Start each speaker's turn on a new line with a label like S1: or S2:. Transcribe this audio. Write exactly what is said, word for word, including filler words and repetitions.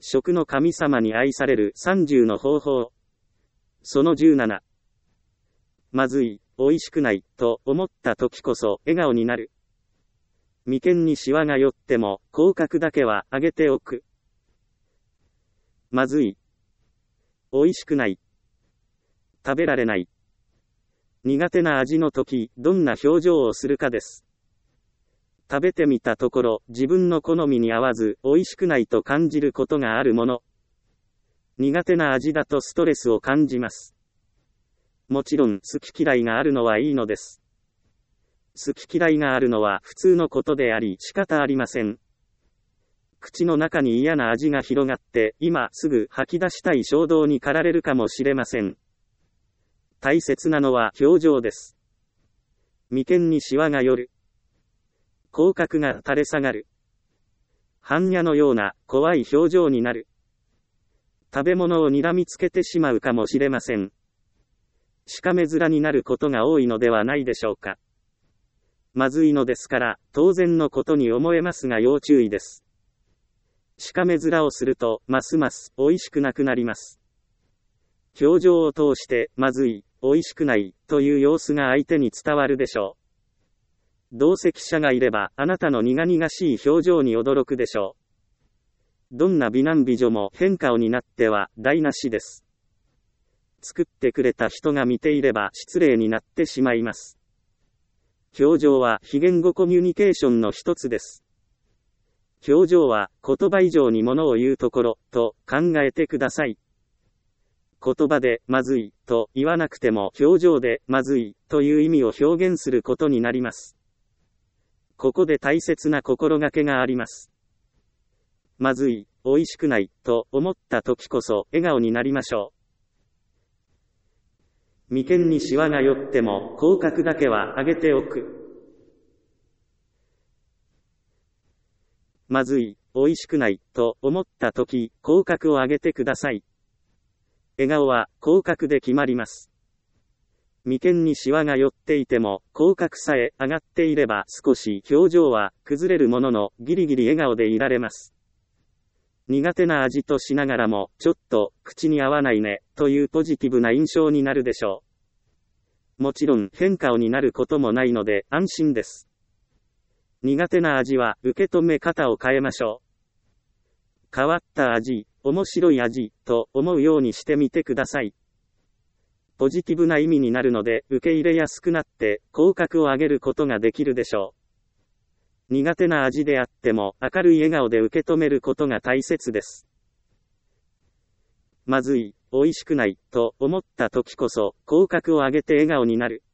S1: 食の神様に愛されるさんじゅうの方法。そのじゅうなな。まずい、美味しくない、と思った時こそ笑顔になる。眉間にシワが寄っても、口角だけは上げておく。まずい。美味しくない。食べられない。苦手な味の時、どんな表情をするかです。食べてみたところ、自分の好みに合わず、美味しくないと感じることがあるもの。苦手な味だとストレスを感じます。もちろん、好き嫌いがあるのはいいのです。好き嫌いがあるのは普通のことであり、仕方ありません。口の中に嫌な味が広がって、今すぐ吐き出したい衝動に駆られるかもしれません。大切なのは表情です。眉間にシワが寄る。口角が垂れ下がる。般若のような怖い表情になる。食べ物を睨みつけてしまうかもしれません。しかめ面になることが多いのではないでしょうか。まずいのですから、当然のことに思えますが要注意です。しかめ面をすると、ますます美味しくなくなります。表情を通して、まずい、美味しくない、という様子が相手に伝わるでしょう。同席者がいれば、あなたの苦々しい表情に驚くでしょう。どんな美男美女も変顔になっては台無しです。作ってくれた人が見ていれば失礼になってしまいます。表情は非言語コミュニケーションの一つです。表情は言葉以上にものを言うところと考えてください。言葉でまずいと言わなくても表情でまずいという意味を表現することになります。ここで大切な心がけがあります。まずい、美味しくないと思った時こそ笑顔になりましょう。眉間にシワが寄っても口角だけは上げておく。まずい、美味しくないと思った時、口角を上げてください。笑顔は口角で決まります。眉間にシワが寄っていても、口角さえ上がっていれば少し表情は崩れるもののギリギリ笑顔でいられます。苦手な味としながらも、ちょっと口に合わないね、というポジティブな印象になるでしょう。もちろん変顔になることもないので安心です。苦手な味は受け止め方を変えましょう。変わった味、面白い味、と思うようにしてみてください。ポジティブな意味になるので、受け入れやすくなって、口角を上げることができるでしょう。苦手な味であっても、明るい笑顔で受け止めることが大切です。まずい、美味しくない、と思った時こそ、口角を上げて笑顔になる。